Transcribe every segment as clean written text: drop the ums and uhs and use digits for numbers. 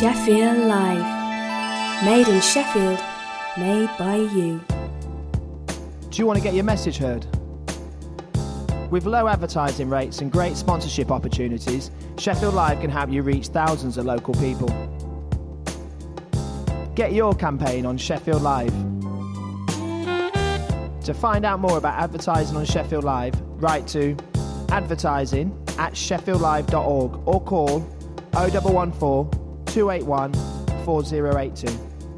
Sheffield Live. Made in Sheffield, made by you. Do you want to get your message heard? With low advertising rates and great sponsorship opportunities, Sheffield Live can help you reach thousands of local people. Get your campaign on Sheffield Live. To find out more about advertising on Sheffield Live, write to advertising@sheffieldlive.org or call 0114 281 4082.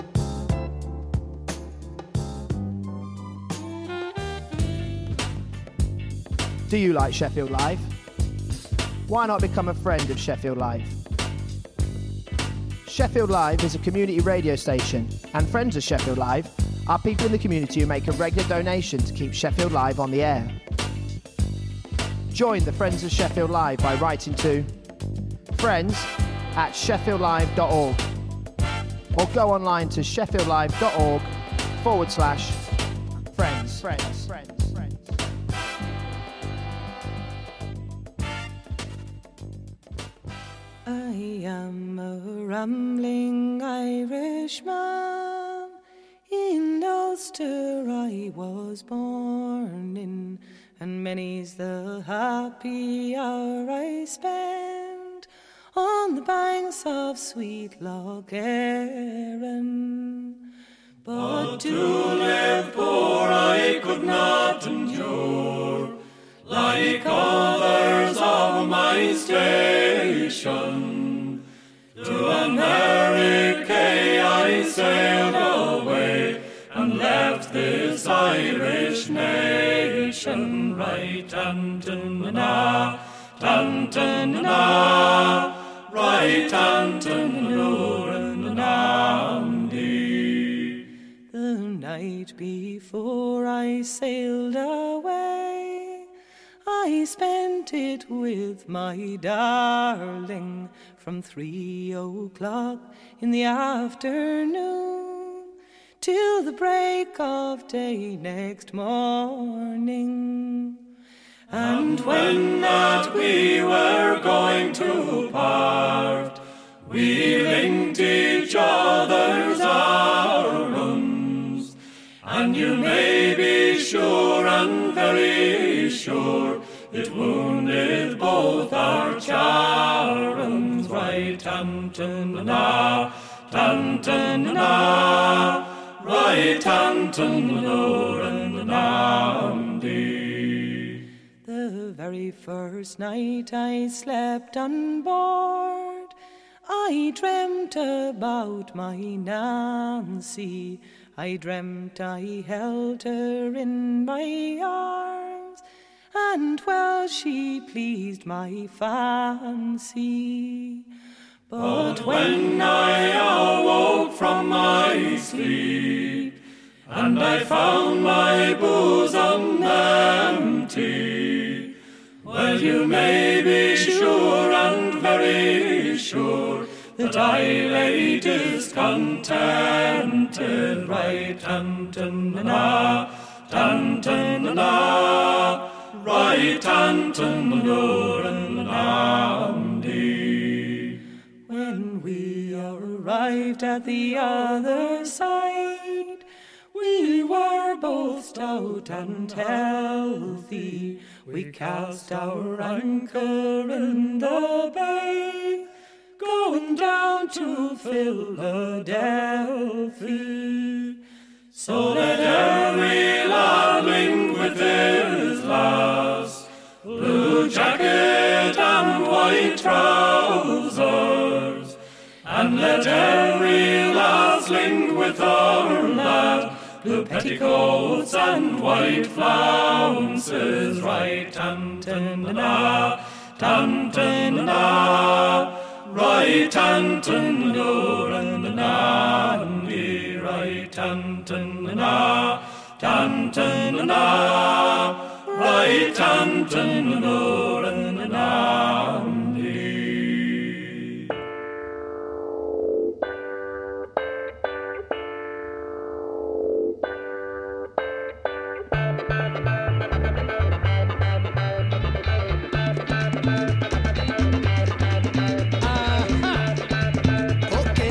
Do you like Sheffield Live? Why not become a friend of Sheffield Live? Sheffield Live is a community radio station, and friends of Sheffield Live are people in the community who make a regular donation to keep Sheffield Live on the air. Join the Friends of Sheffield Live by writing to friends@sheffieldlive.org or go online to sheffieldlive.org/friends. I am a rambling Irishman. In Ulster I was born in, and many's the happy hour I spend on the banks of sweet Lough Erin. But to live poor I could not endure, like others of my station. To America I sailed away and left this Irish nation. Right Anton-na, Anton-na, right Anton-na-Namdi. The night before I sailed away, I spent it with my darling from 3 o'clock in the afternoon till the break of day next morning. And when that we were going to part, we linked each other's arms, and you may be sure and very sure it wounded both our charms. Right Anton-na, Anton-na, right Anton-na-Namdi. The very first night I slept on board, I dreamt about my Nancy. I dreamt I held her in my arms, and well she pleased my fancy. But when I awoke from my sleep, and I found my bosom empty, well, you may be sure and very sure that I lay discontented. Right Anton-na, Anton-na, right Anton-na-Namdi. When we arrived at the other side, we were both stout and healthy. We cast our anchor in the bay, going down to Philadelphia. So that every lad link with his lass, blue jacket and white trousers, and let every lass link with her lad, blue petticoats and white flounces. Right Anton-na, Anton-na, right Anton-na-Namdi. Right Anton-na, Anton-na, right Anton-na-Namdi. Okay.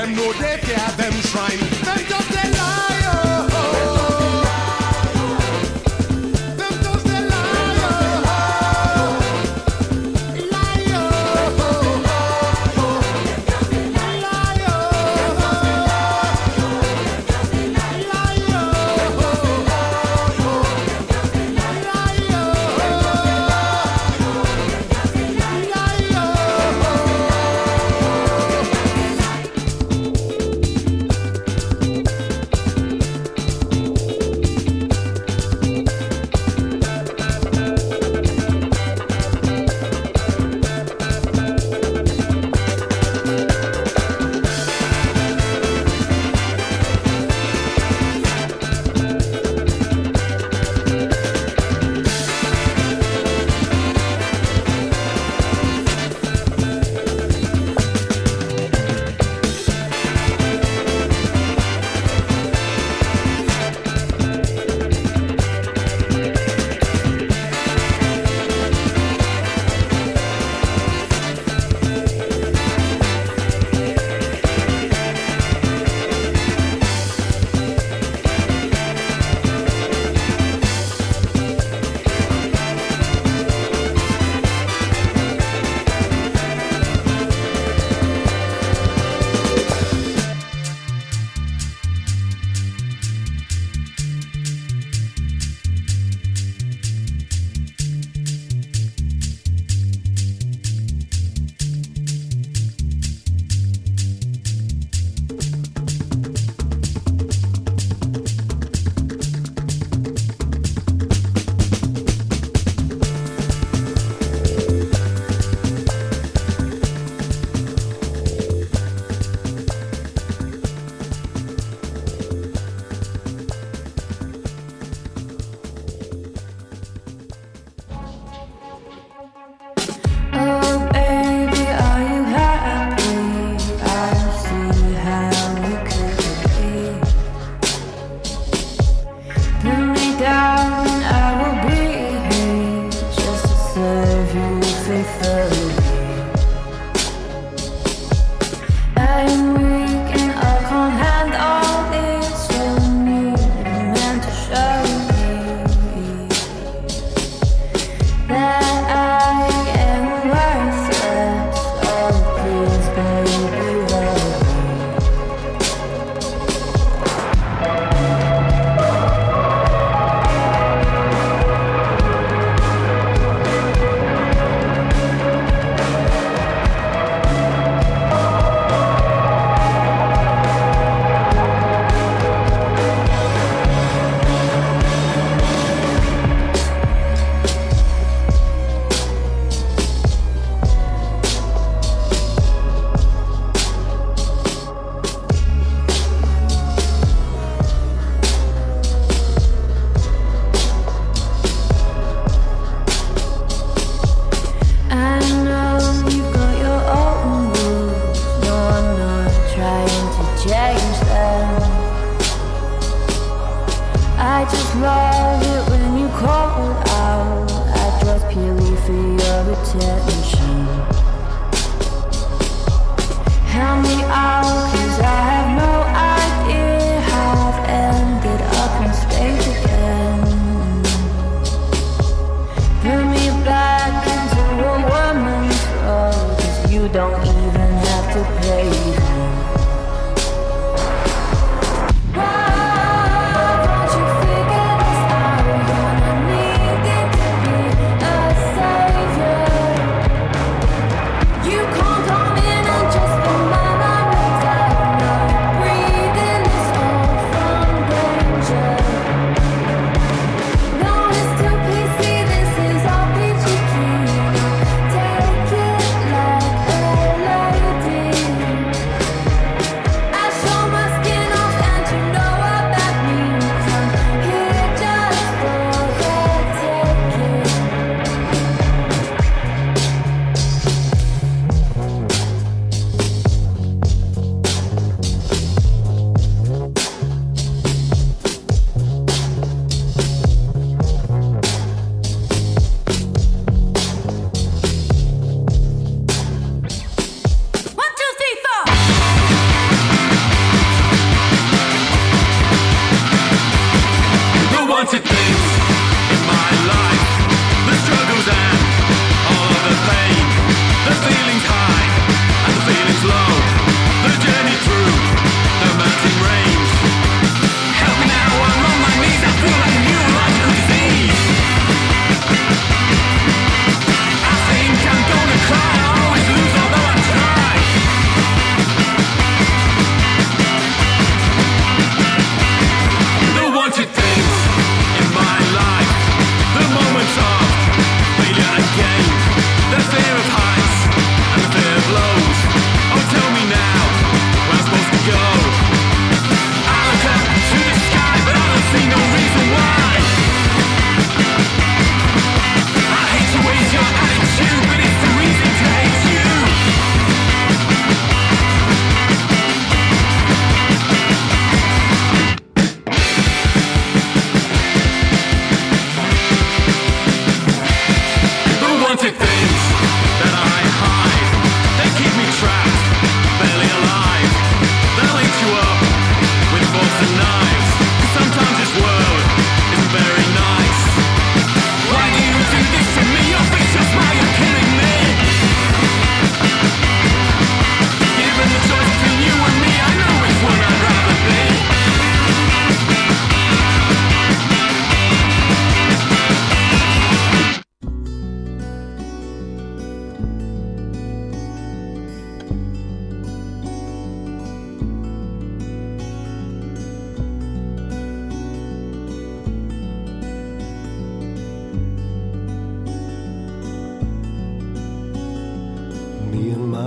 them know they fear them shrine. Them just a liar. Them just a liar. Liar.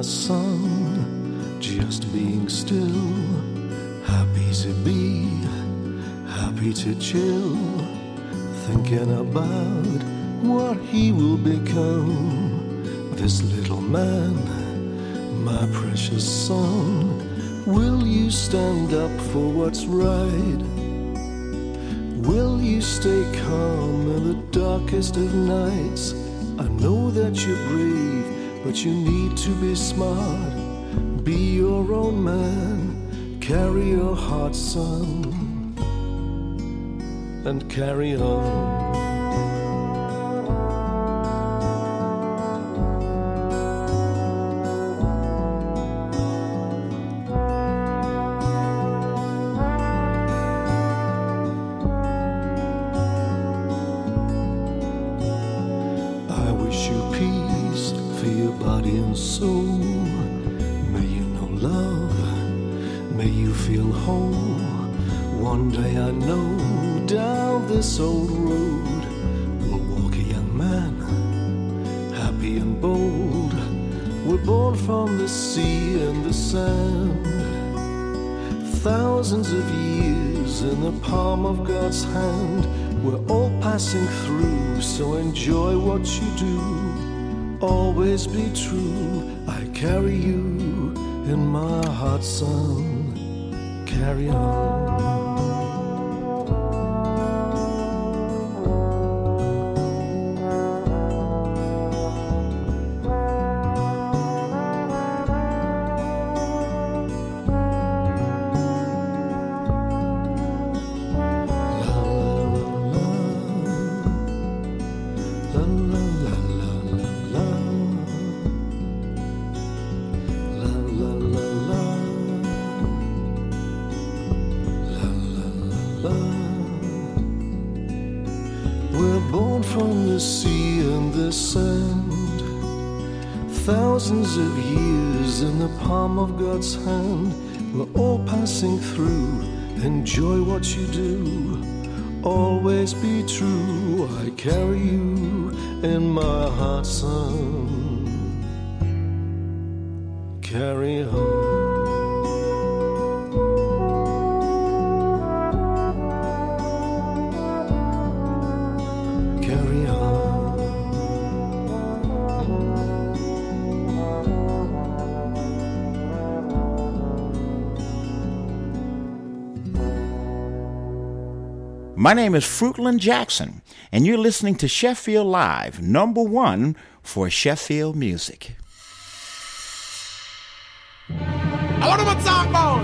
sun, just being still, happy to be, happy to chill, thinking about what he will become. This little man, my precious son, will you stand up for what's right? Will you stay calm in the darkest of nights? I know that you're brave, but you need to be smart. Be your own man, carry your heart, son, and carry on. This old road will walk a young man, happy and bold. We're born from the sea and the sand, thousands of years in the palm of God's hand. We're all passing through, so enjoy what you do. Always be true. I carry you in my heart, son. Carry on. Thousands of years in the palm of God's hand. We're all passing through. Enjoy what you do. Always be true. I carry you in my heart, son. Carry on. My name is Fruitland Jackson, and you're listening to Sheffield Live, #1 for Sheffield music. I want to talk about.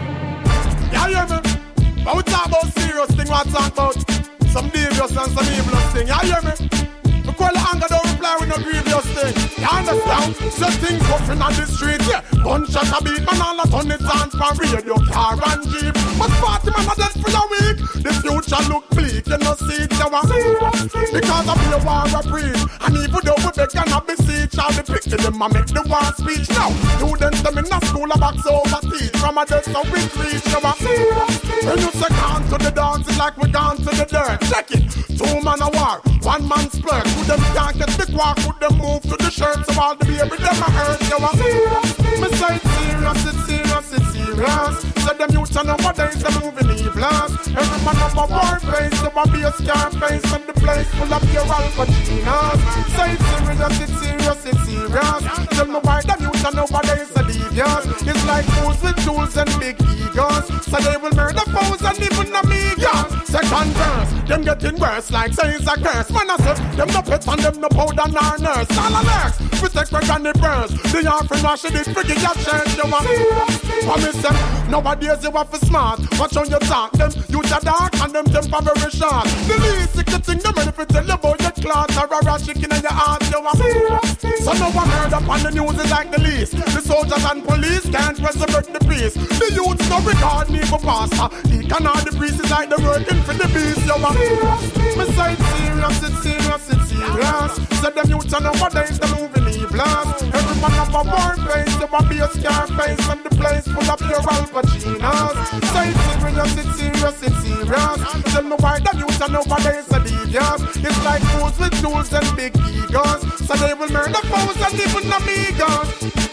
You hear me? But we talk about serious thing. We talk about some devious and some evil thing. You hear me? We call the anger, don't reply with no grievous thing. You understand? So things puffing on the street, yeah. Gunshot a beat, man, all a turn it on from radio, car and jeep. But 40 man are dead for a week. The future look bleak, you know, see it, you want. Because of the war of breeze. And even though we beg and beseech, all the picture them a make the war speech. Now, students them in the school a box over teach. From a desk so we reach, you want. When you say gone to the dance, it's like we gone to the dirt. Check it, 2 man a war, 1 man splurge. Could them can't get the quark, could them move to the shirt. So all the baby them a hurt, you want. Me say it's serious, it's serious, it's serious. So them youth and nowadays they moving evil. Every man of a war face, so a be a scar face. And the place full of your Al Pacinos. Say it's serious, it's serious, it's serious. Tell me why them youth and nowadays are devious. It's like fools with tools and big egos. So they will murder foes and even amigos. Second verse, them getting worse like say it's a curse. Man I say, them no pets and them no powder nor nurse. All alerts, protect my granny burns. The offering wash it, forget your church, you want. Promise them, nowadays you have to smart. Watch on your talk, them youth are dark and them temporary short. The least secret thing, them ready to tell you about your clout or a rat chicken in your heart, you want. So no one heard up on the news is like the least. The soldiers and police can't resurrect the peace. The youths don't regard me for pastor. Deacon or the priest is like the working for the beast, you want. Me say it's serious, it's serious, it's serious. So them youths are nowadays they moving evil. Every man of a war face, you want be a scar face. And the place full of your Al Pacinos. Say it's serious, it's serious, it's serious. Tell me why the youths are nowadays are devious. It's like fools with tools and big egos. So they will murder foes and even amigos. I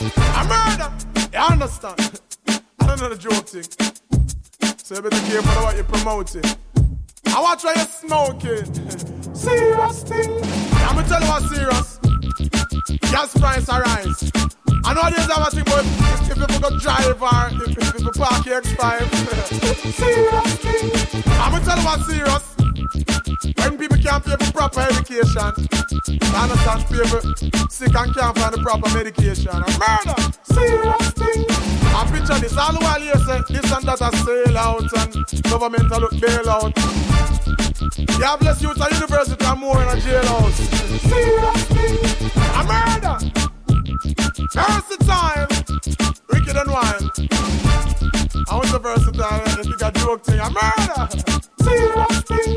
a murder. You understand? I don't know the joke thing. So you better careful about what you're promoting. I watch why you're smoking. Serious thing. I'm gonna tell you what's serious. Gas price arise. I know there's a thing, but if you go drive or if you park your X5. Serious thing. I'm gonna tell you what's serious. When people can't pay for proper education, you understand, people sick and can't find the proper medication. A murder. Serious thing. I picture this all the while you say this and that a sail out and government a look bail out. You have less youth at university and more in a jailhouse. Serious thing. A murder. Versatile. Wicked and wild. I want the versatile. If you got joke thing. A murder. Serious thing.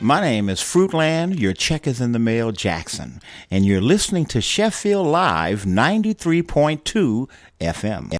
My name is Fruitland, your check is in the mail, Jackson, and you're listening to Sheffield Live 93.2 FM.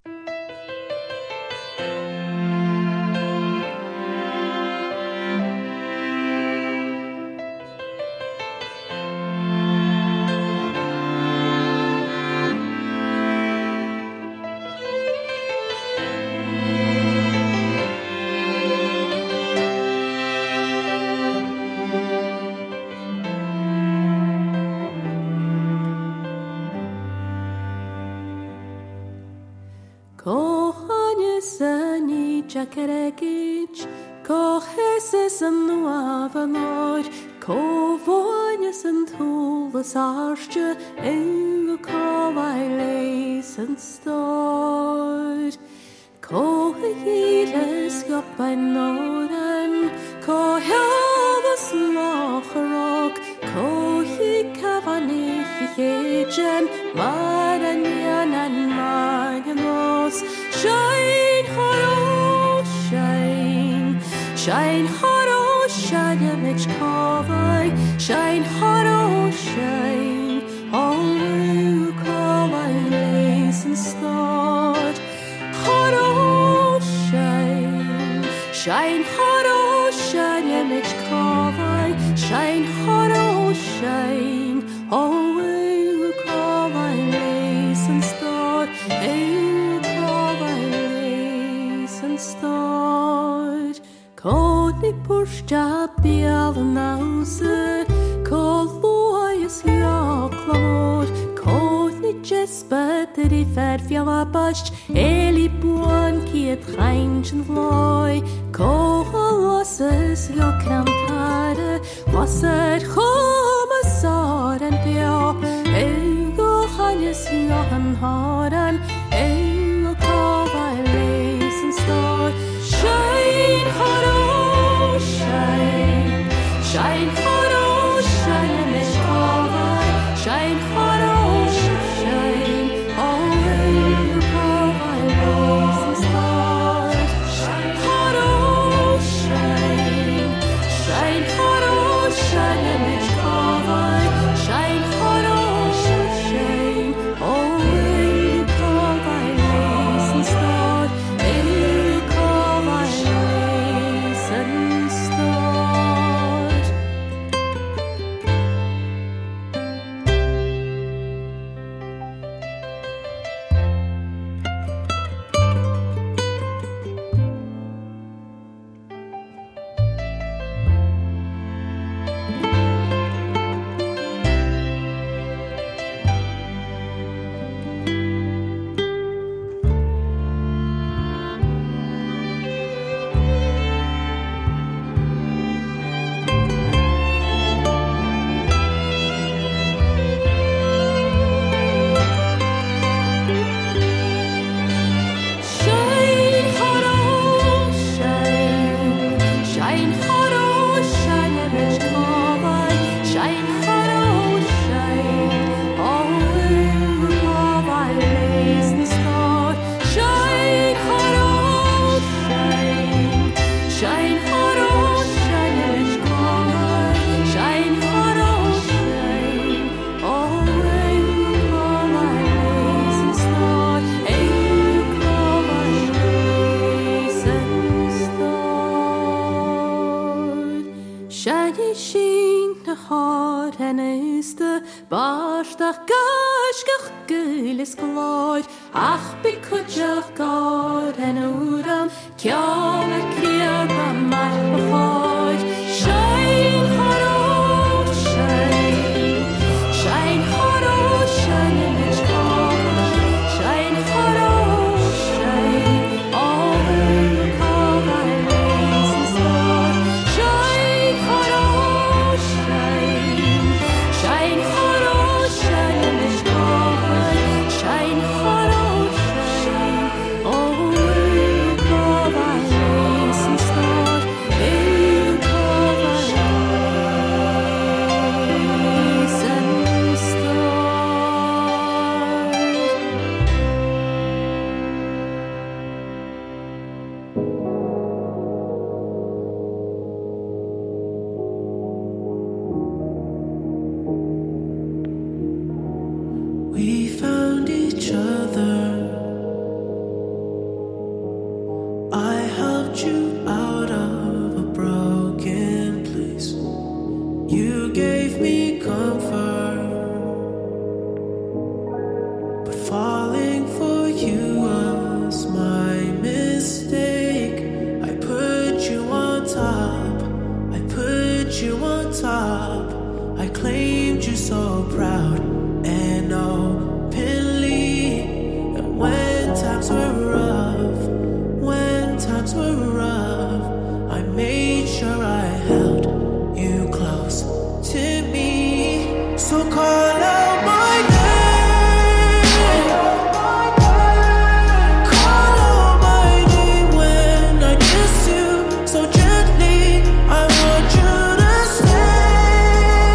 Jacaregic, coheses an nuavanor, covoines an thulas arche, ego covailes an stord. Cohegires gop ein noren, cohelvas locharok, cohi cavanich hegen, maranian an maganos, shine haro, shine, shine haro, shine mich covai, shine haro, shine, oh, covai lace and start, haro, shine, shine haro, shine mich covai, shine haro, shine, oh, covai lace and start, start. Cody pushed up the other nose, called boys Lord, Cody just but that he fed Fiala Bush, Eli Buon, Kiet Heinz and Floy, Colossus, your cantare, was it Homasar and Pio, Ego Hannes, Johan Horan, Ego Covailes and Star. Shine, haro, shine, shine, haro, shine, mish covai, shine, haro, shine, oh, covai, and stars. Shine, haro, shine, shine, haro, shine, mish covai, shine, haro, shine, oh, covai, and stars. Barstach gashgach gulis glóid ach bicudjach god en uram kjamer kriega mar behoid shine haro shine shine haro shine in its cover shine haro shine all the cover races Lord shine haro shine shine haro shine in its cover shine haro shine all the cover races Lord We found each other. I helped you out of a broken place. You gave me comfort, but falling for you was my mistake. I put you on top. I put you on top. I claimed you so proud and openly. And when times were rough, I made sure I held you close to me. So call out my name. Call out my name when I kiss you so gently. I want you to stay.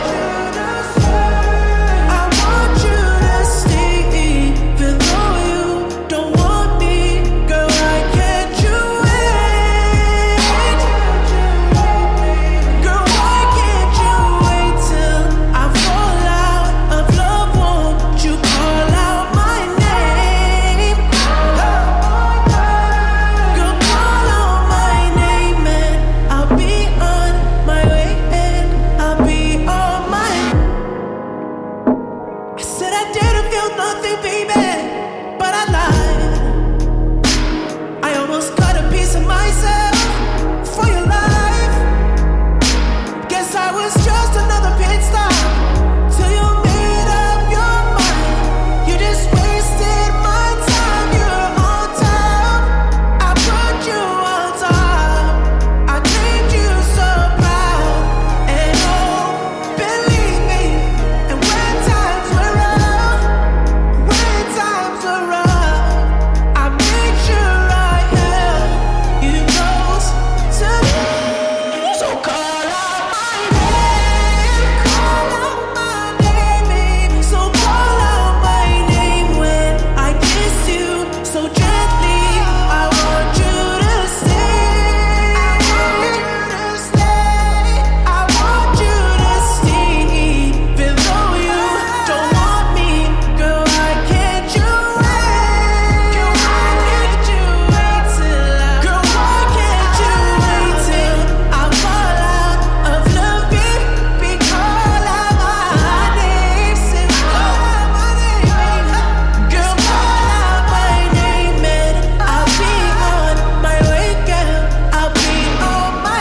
I want you to stay, even though you don't want me. Girl, why can't you wait? Girl, why can't you wait till I fall out of love? Won't you call out my name? Girl, call out my name and I'll be on my way and I'll be on my. I said I didn't feel nothing, baby, but I lied. I almost cut a piece of myself for your life. Guess I was just another pit stop till you made up your mind. You just wasted my time. You're on top. I put you on top. I claimed you so proud and believe me. And when times were rough, I made sure I held you close to me. So call out my name. Call out my name. So call out my name when I kiss you so gently. I want you to stay. I want you to stay, even though you don't want me. Girl, why can't you wait? Girl, why can't you wait till I fall out of love? Baby, call out my name. Say call out my name. Girl, call out my name and I'll be on my way, girl. I'll be on my.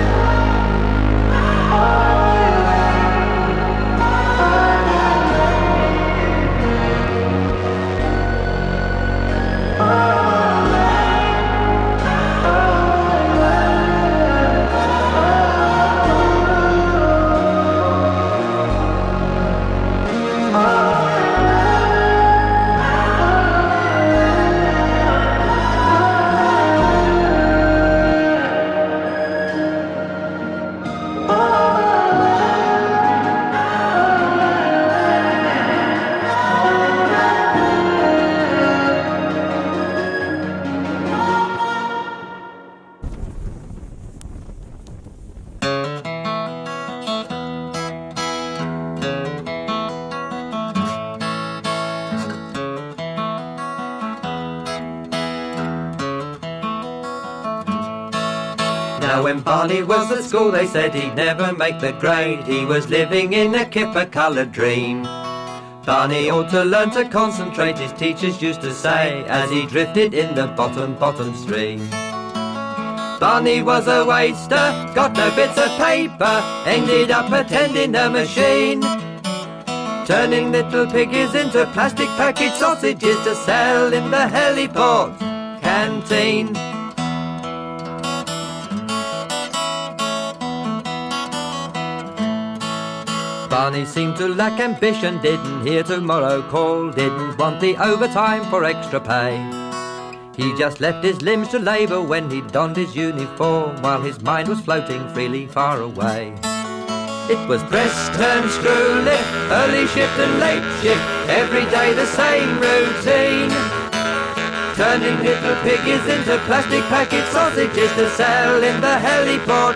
Now when Barney was at school they said he'd never make the grade. He was living in a kipper-coloured dream. Barney ought to learn to concentrate, his teachers used to say, as he drifted in the bottom stream. Barney was a waster, got no bits of paper, ended up attending a machine, turning little piggies into plastic packet sausages to sell in the heliport canteen. Barney seemed to lack ambition, didn't hear tomorrow call, didn't want the overtime for extra pay. He just left his limbs to labour when he donned his uniform, while his mind was floating freely far away. It was press, turn, screw, lift, early shift and late shift, every day the same routine. Turning little piggies into plastic packet sausages to sell in the heliport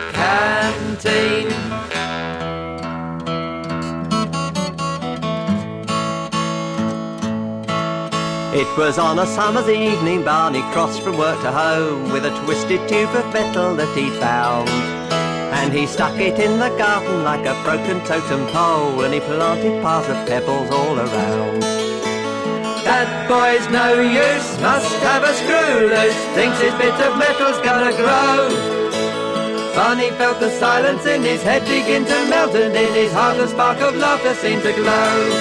canteen. It was on a summer's evening Barney crossed from work to home with a twisted tube of metal that he'd found. And he stuck it in the garden like a broken totem pole, and he planted piles of pebbles all around. That boy's no use, must have a screw loose, thinks his bit of metal's gonna grow. Barney felt the silence in his head begin to melt, and in his heart a spark of laughter seemed to glow.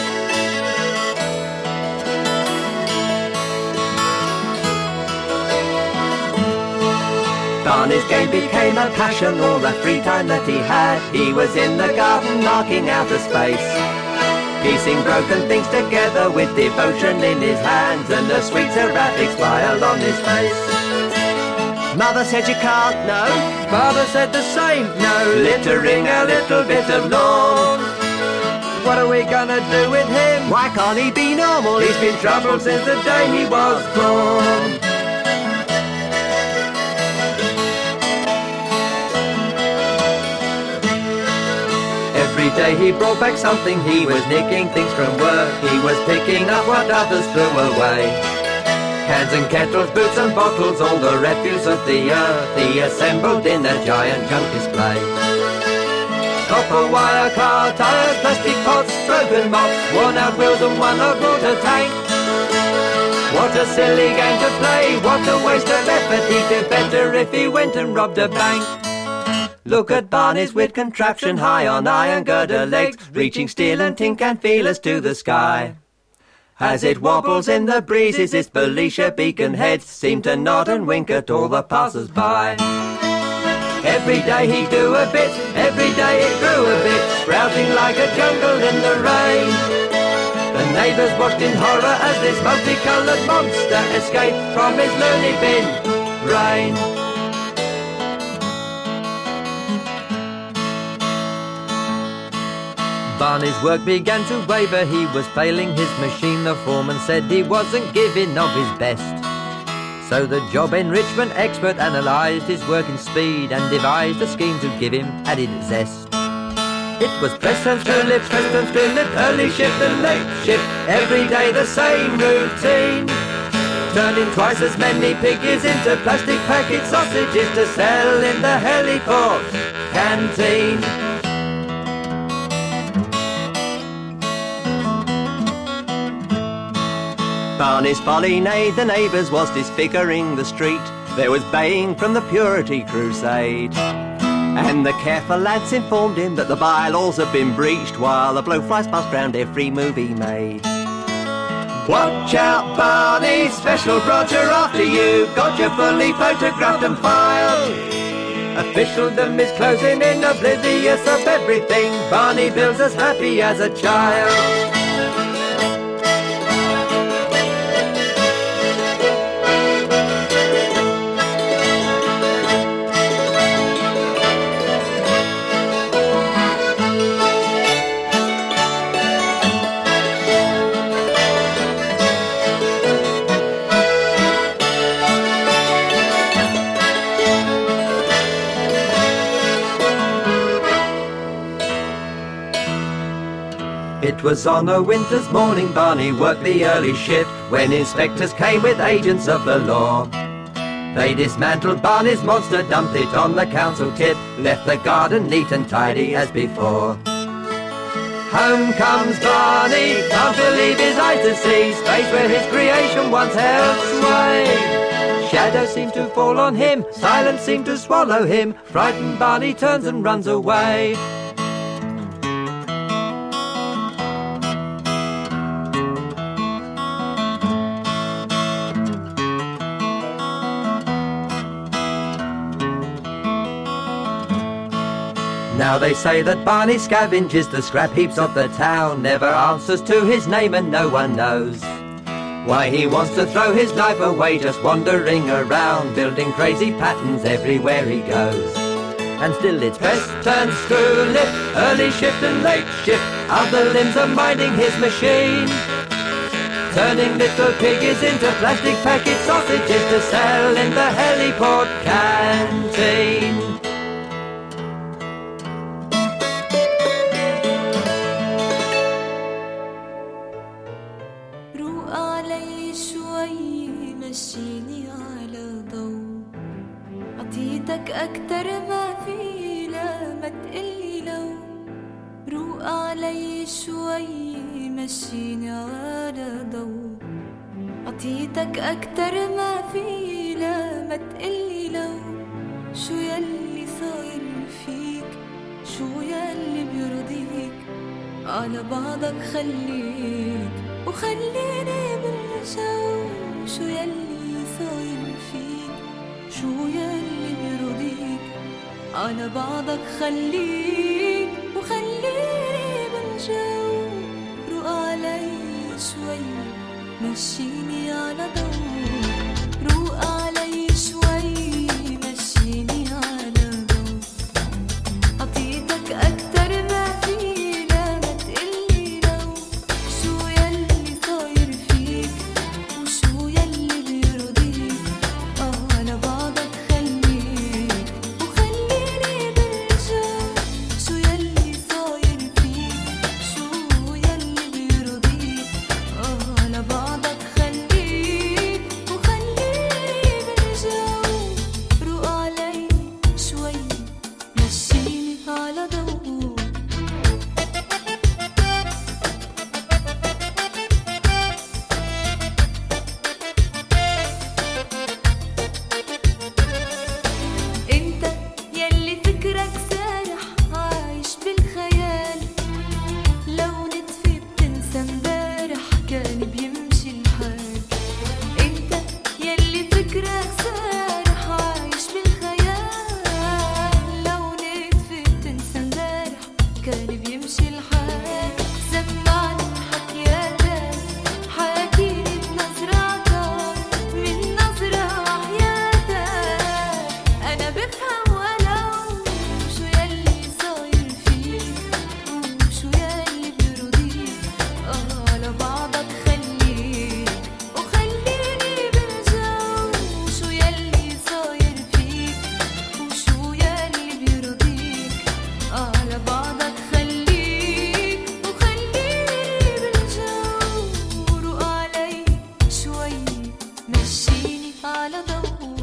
Barney's game became a passion, all the free time that he had. He was in the garden marking out a space, piecing broken things together with devotion in his hands, and a sweet seraphic smile on his face. Mother said you can't, no. Father said the same, no. Littering a little bit of lawn. What are we gonna do with him? Why can't he be normal? He's been troubled since the day he was born. Every day he brought back something, he was nicking things from work, he was picking up what others threw away. Cans and kettles, boots and bottles, all the refuse of the earth, he assembled in a giant junk display. Copper wire, car tires, plastic pots, broken mops, worn out wheels and one old water tank. What a silly game to play, what a waste of effort, he'd do better if he went and robbed a bank. Look at Barney's weird contraption, high on iron girder legs, reaching steel and tin can feelers to the sky. As it wobbles in the breezes, its Belisha beacon heads seem to nod and wink at all the passers-by. Every day he'd do a bit, every day it grew a bit, sprouting like a jungle in the rain. The neighbours watched in horror as this multicoloured monster escaped from his loony bin brain. Barney's work began to waver, he was failing his machine. The foreman said he wasn't giving of his best. So the job enrichment expert analysed his working speed and devised a scheme to give him added zest. It was press and screw lift, early shift and late shift, every day the same routine. Turning twice as many piggies into plastic packet sausages to sell in the heliport canteen. Barney's folly neighed the neighbours, was disfiguring the street. There was baying from the Purity Crusade, and the careful lads informed him that the bylaws had been breached, while the blowflies buzzed round every move he made. Watch out, Barney, special Roger after you, got you fully photographed and filed. Officialdom is closing in, oblivious of everything. Barney Bill's as happy as a child. It was on a winter's morning Barney worked the early shift, when inspectors came with agents of the law. They dismantled Barney's monster, dumped it on the council tip, left the garden neat and tidy as before. Home comes Barney, can't believe his eyes to see, space where his creation once held sway. Shadows seem to fall on him, silence seemed to swallow him, frightened Barney turns and runs away. Now they say that Barney scavenges the scrap heaps of the town, never answers to his name and no one knows why he wants to throw his life away, just wandering around, building crazy patterns everywhere he goes. And still it's press, turn, screw, lift, early shift and late shift, other limbs are minding his machine, turning little piggies into plastic packet sausages to sell in the heliport canteen. رو علي شو مشيني على ضوء عطيتك أكتر ما في لا ما تقلي لو روق علي شوي مشيني على ضوء عطيتك أكتر ما في لا ما تقلي لو شو يلي صاير فيك شو يلي بيرضيك على بعضك خليك وخليني بالجو شو يلي صاير فيك شو يلي بيرضيك على بعضك خليك وخليني بالجو روق علي شوي مشيني على ضوء روق علي شوي مشيني على ضوء عطيتك أكتر ما في لا ما تقلي لو شو يلي صاير فيك وشو يلي بيرضيك على بعضك خليك وخليني بالجو شو يلي صاير فيك شو يلي بيرضيك على بعضك خليك وخليني بالجو روق علي شوي مشيني على ضوء انت يلي فكرك سارح عايش بالخيال لو نتفي بتنسى امبارح كان بيمشي الحال انت يلي فكرك سارح عايش بالخيال لو نتفي بتنسى امبارح كان بيمشي الحال سمعني حكياتك حكيني بنظراتك من نظرة حياتك أنا بفهم ولو شو يلي صاير فيك وشو يلي بيرضيك على بعضك خليك وخليني بالجو شو يلي صاير فيك وشو يلي بيرضيك على بعضك خليك وخليني بالجو روق علي شوي مشيني على ضوء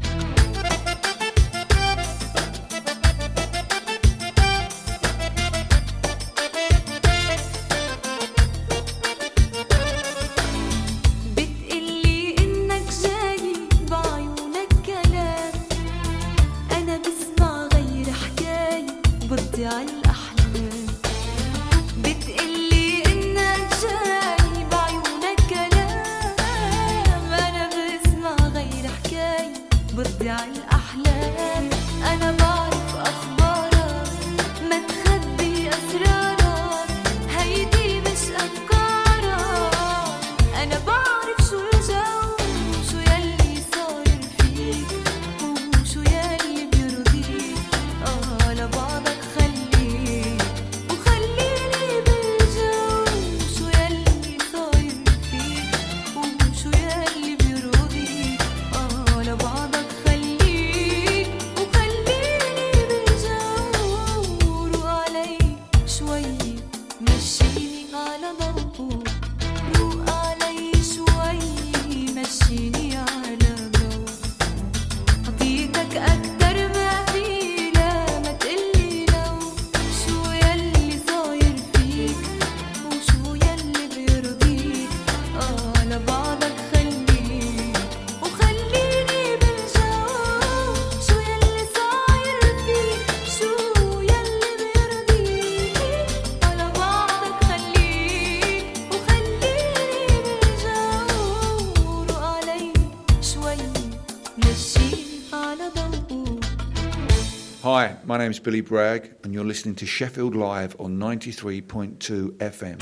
بتقلي إنك جاي بعيونك كلام أنا بسمع غير حكاية بضيع الأحلام بتقلي إنك جاي بعيونك كلام أنا بسمع غير حكاية بضيع الأحلام أنا بعرف أخبارك ما تخبي أسرارك هيدي مش أفكارك أنا بعرف شو الجو شو يلي صاير فيك وشو يلي بيرضيك على بعضك خليك وخليني بالجو شو يلي صاير فيك وشو يلي بيرضيك على بعضك خليك وخليني بالجو روق علي شوي مشيني على ضوء روق علي شوي مشيني على ضوء عطيتك أكتر ما في لا ما تقلي لو شو يلي صاير فيك وشو يلي بيرضيك على بعضك خليك وخليني بالجو شو يلي صاير فيك شو يلي بيرضيك على بعضك خليك وخليني بالجو روق علي شوي مشيني على ضوء Hi, my name's Billy Bragg, and you're listening to Sheffield Live on 93.2 FM.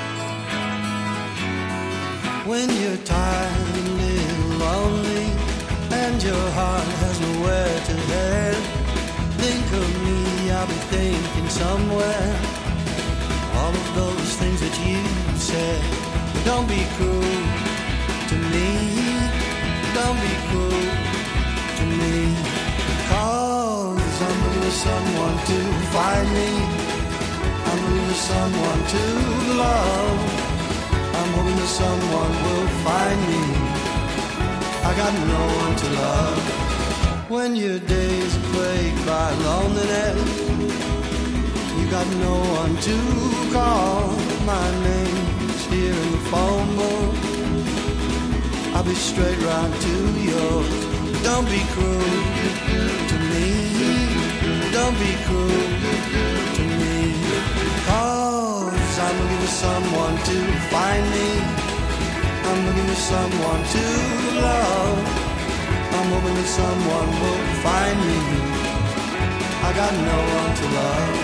When you're tired and a little lonely and your heart has nowhere to head, think of me, I'll be thinking somewhere all of those things that you said. But don't be cruel to me, don't be cruel to me, 'cause I'm looking for someone to find me, I'm looking for someone to love, I'm hoping that someone will find me. got no one to love. When your days are plagued by loneliness, you got no one to call. My name's here in the phone book. I'll be straight round to yours. Don't be cruel to me. Don't be cruel to me. 'Cause I'm looking for someone to find me. I'm looking for someone to love. I'm hoping that someone will find me. I got no one to love.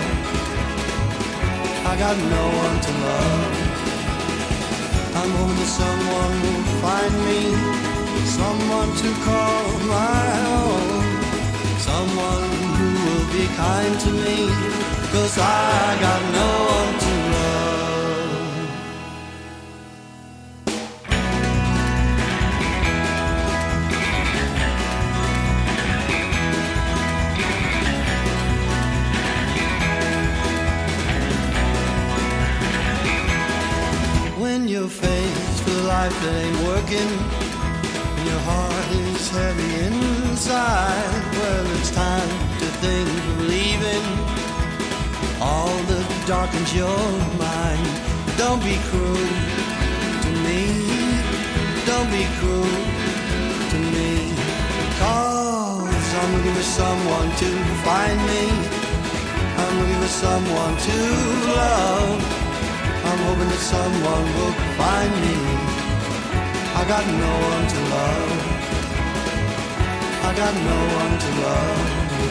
I got no one to love. I'm hoping that someone will find me. Someone to call my own. Someone who will be kind to me. 'Cause I got no one to love. When you're faced with a life that ain't working, your heart is heavy inside, well, it's time to think of leaving all that darkens your mind. Don't be cruel to me. Don't be cruel to me. 'Cause I'm looking for someone to find me. I'm looking for someone to love. I'm hoping that someone will find me. I got no one to love. I got no one to love.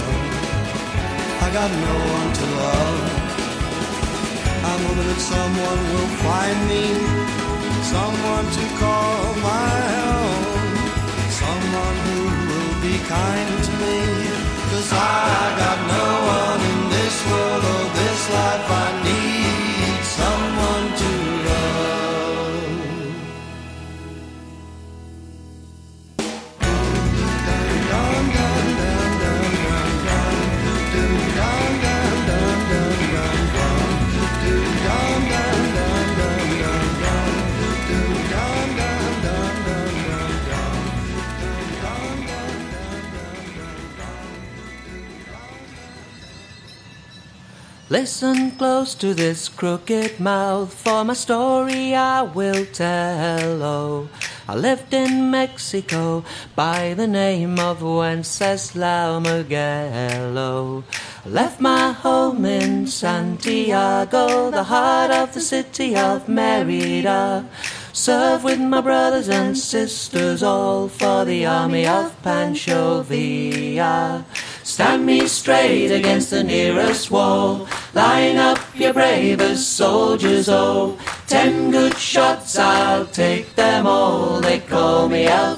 I got no one to love. I'm hoping that someone will find me. Someone to call my own. Someone who will be kind to me. 'Cause I got no one in this world or this life. I need someone to love. Listen close to this crooked mouth, for my story I will tell. Oh, I lived in Mexico by the name of Wenceslao Miguel. Oh, I left my home in Santiago, the heart of the city of Merida. Served with my brothers and sisters, all for the army of Pancho Villa. Stand me straight against the nearest wall. Line up your bravest soldiers, oh. 10 good shots, I'll take them all. They call me El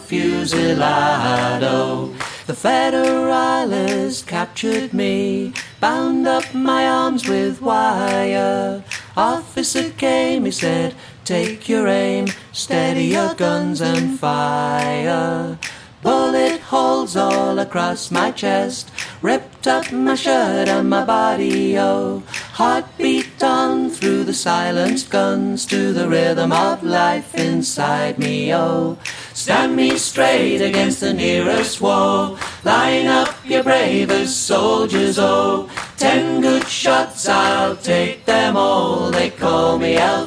Fusilado. The Federales captured me, bound up my arms with wire. Officer came, he said, take your aim, steady your guns and fire. Bullet holes all across my chest, ripped up my shirt and my body, oh. Heart beat on through the silenced guns to the rhythm of life inside me, oh. Stand me straight against the nearest wall. Line up your bravest soldiers, oh. 10 good shots, I'll take them all. They call me El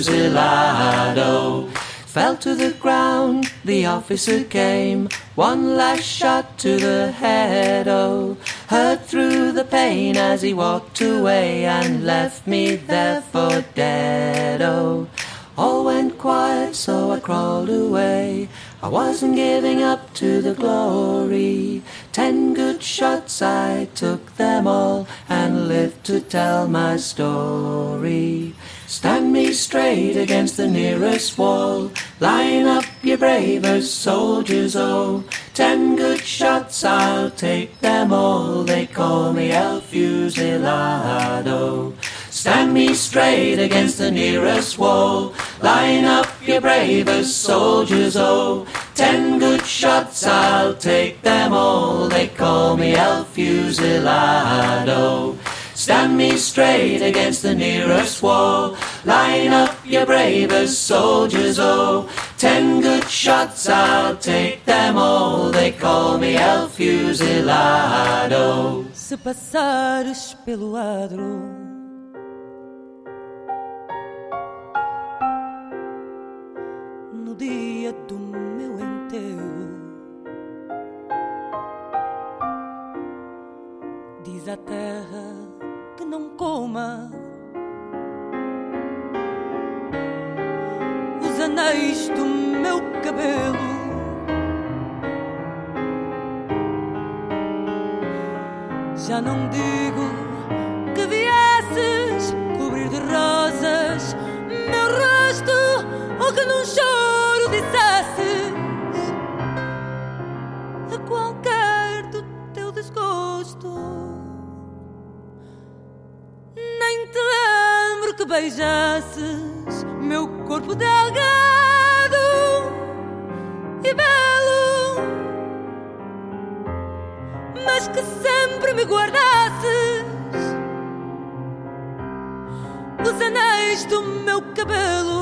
Fusilado. Fell to the ground, the officer came. One last shot to the head, oh. Heard through the pain as he walked away and left me there for dead, oh. All went quiet, so I crawled away. I wasn't giving up to the glory. 10 good shots, I took them all and lived to tell my story. Stand me straight against the nearest wall. Line up your bravest soldiers, oh. 10 good shots, I'll take them all. They call me El Fusilado. Stand me straight against the nearest wall. Line up your bravest soldiers, oh. 10 good shots, I'll take them all. They call me El Fusilado. Stand me straight against the nearest wall. Line up your bravest soldiers, oh. 10 good shots, I'll take them all. They call me El Fusilado. Se passares pelo adro, no dia do meu enterro, diz à terra que não coma os anéis do meu cabelo. Já não digo que viesses cobrir de rosas meu rosto, ou que num choro dissesses a qualquer do teu desgosto. Nem te lembro que beijasses meu corpo delgado e belo, mas que sempre me guardasses os anéis do meu cabelo.